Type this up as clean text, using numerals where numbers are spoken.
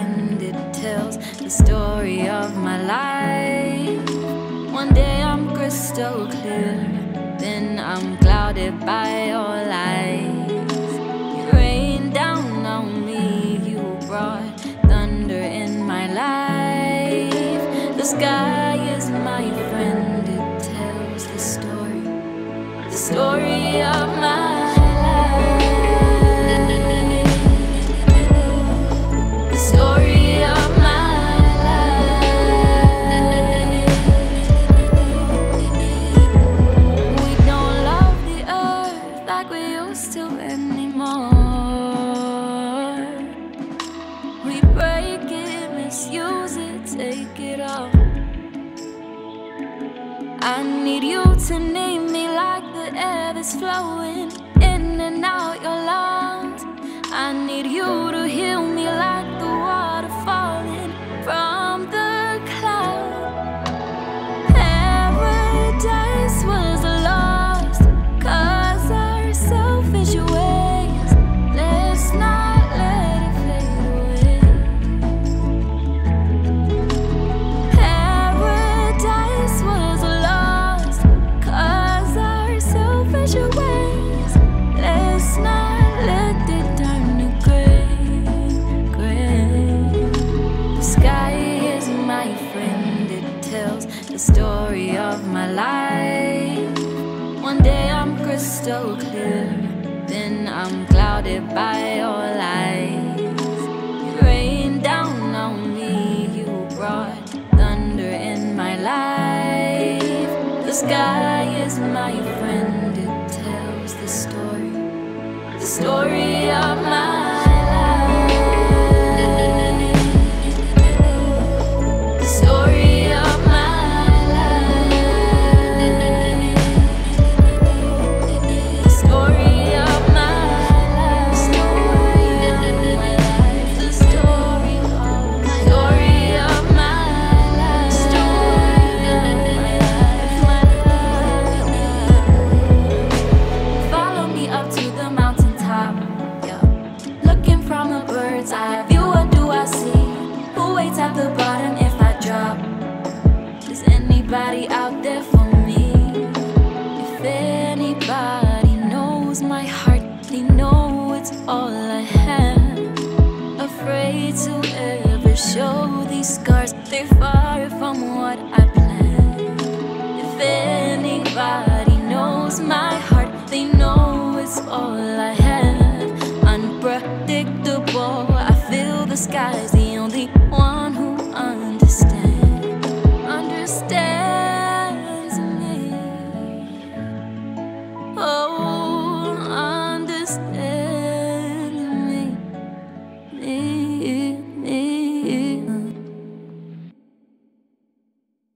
friend, it tells the story of my life. One day I'm crystal clear, then I'm clouded by your lies. You rain down on me, you brought thunder in my life. The sky is my friend, it tells the story of my life. The story of my life. We don't love the earth like we used to anymore. We break it, misuse it, take it all. I need you to name me like the air that's flowing in and out your lungs. I need you to heal me like the water falling from the cloud. Paradise was lost 'cause our selfish ways. Let's not let it fade away. Paradise was lost 'cause our selfish ways. Let's not let it turn to gray, gray. The sky is my friend, it tells the story of my life. One day I'm crystal clear, then I'm clouded by your lies. You rain down on me, you brought thunder in my life. The sky is my friend, it tells the story of my life. The story of my life. The story of my life. The story of my life. The story of my life. Story of my life. Follow me up to the mountaintop. Yeah. Looking from a bird's eye view, what do I see? Who waits at the bottom if I drop? Is anybody out there for me? If anybody knows my heart, they know it's all I have. Afraid to ever show these scars, they fall.